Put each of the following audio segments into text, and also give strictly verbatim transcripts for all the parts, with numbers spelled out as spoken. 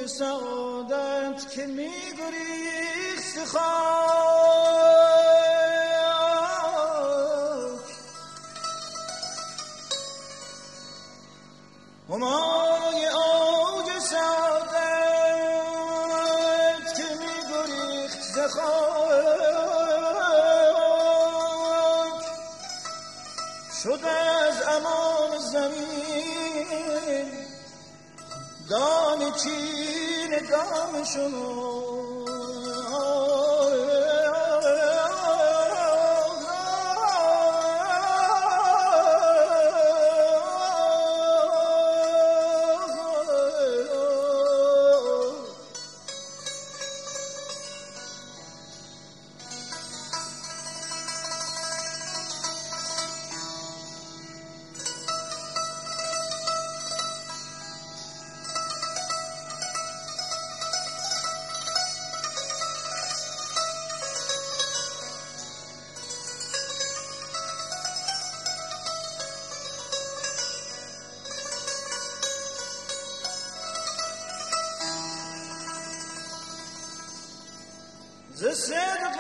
اوج سعادت که میگریخت خاک، همای اوج سعادت که میگریخت خاک، شد از امان زمین دانه چین دام شما. ز صدق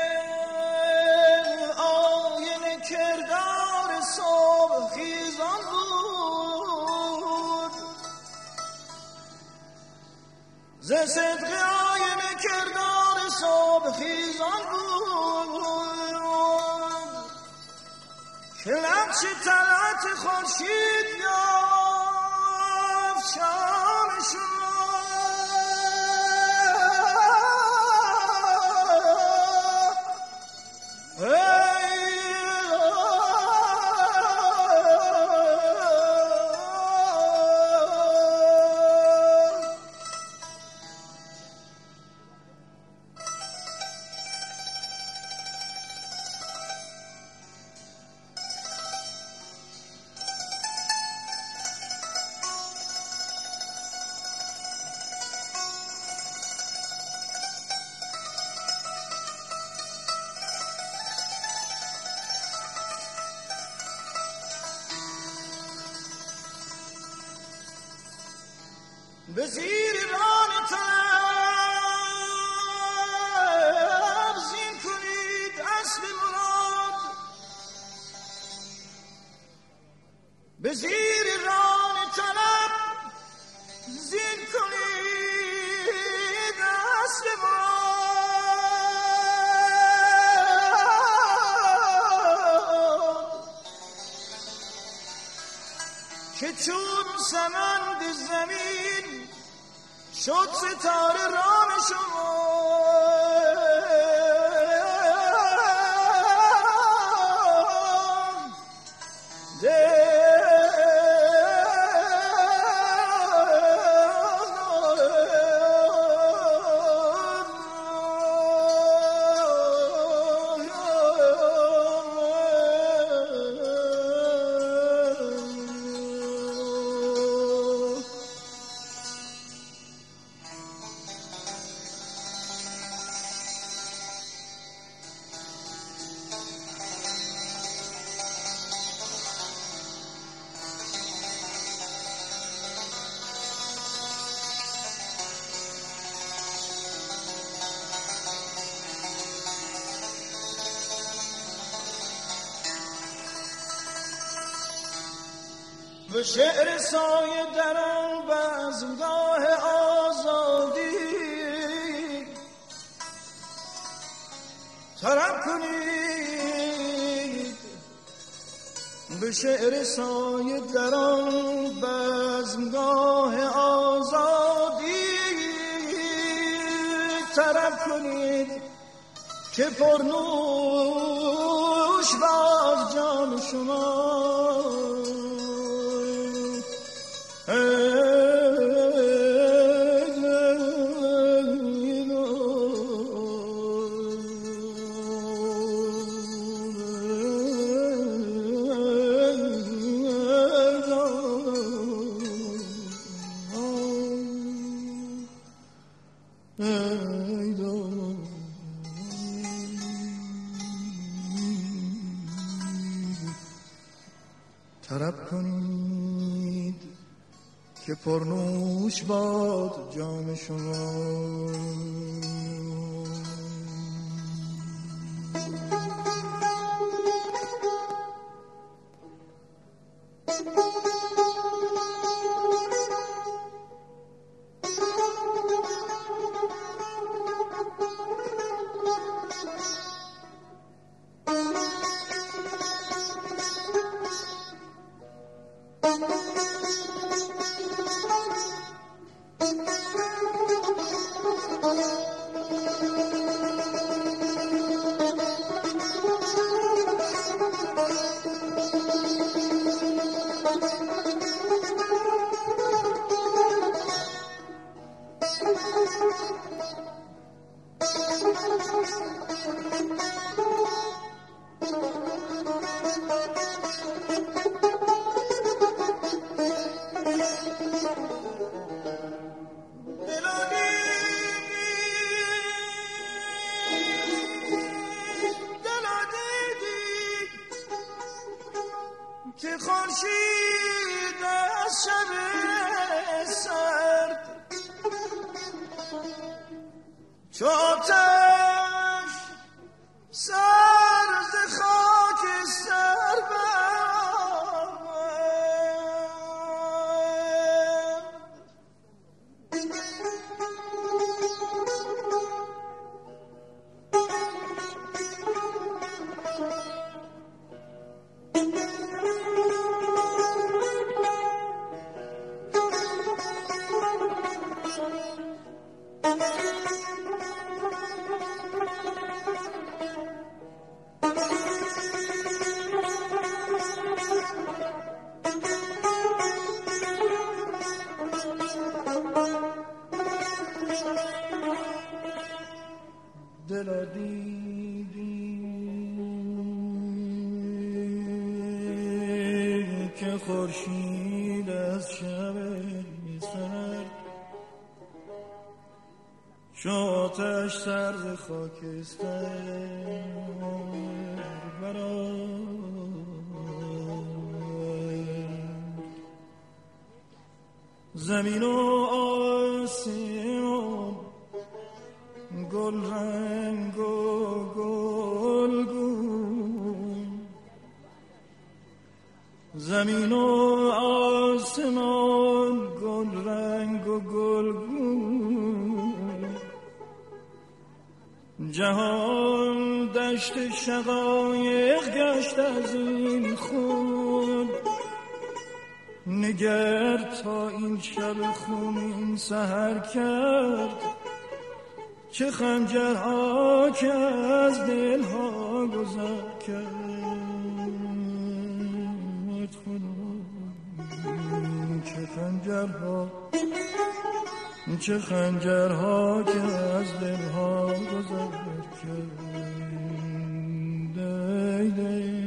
آینه کردار صبح خیزان بود، ز صدق آینه کردار صبح خیزان بود که نقش طلعت خورشید یافت شامشون. به زیر ران طلب زین کنید اسب مراد، به زیر ران طلب زین کنید اسب مراد که چون سمند زمین شد ستاره رام شما. به شعر سایه در آن بزمگاه آزادی طرب کنید، به شعر سایه در آن بزمگاه آزادی طرب کنید که پرنوش باز جام شما. طرب کنید که پرنوش باد جام شما. که خورشید از شب سرد چو آتش سر ز خاک سر دل دیدی که خورشید از شب سرد چو آتش سر ز خاکستر برآورد زمین و آسمان گل رنگ و گلگون زمین و آسمان گل رنگ و گلگون جهان دشت شقایق گشت از این خون نگر تا این شب خونین سحر کرد چه خنجرها که از دلها گذر کرد چه خنجرها چه خنجرها که از دلها گذر کرد دی دی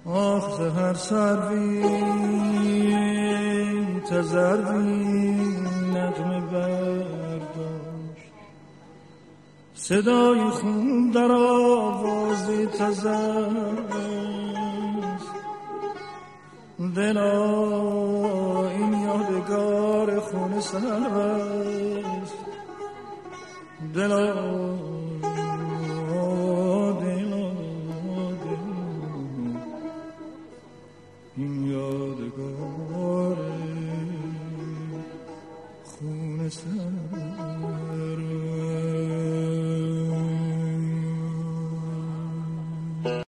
آخ زهر سروی تزروی نغمه برداشت، صدای خون در آوازی تزست. دلا این یادگار خون سرست، دلا دلا دلا این یادگار خون سرست.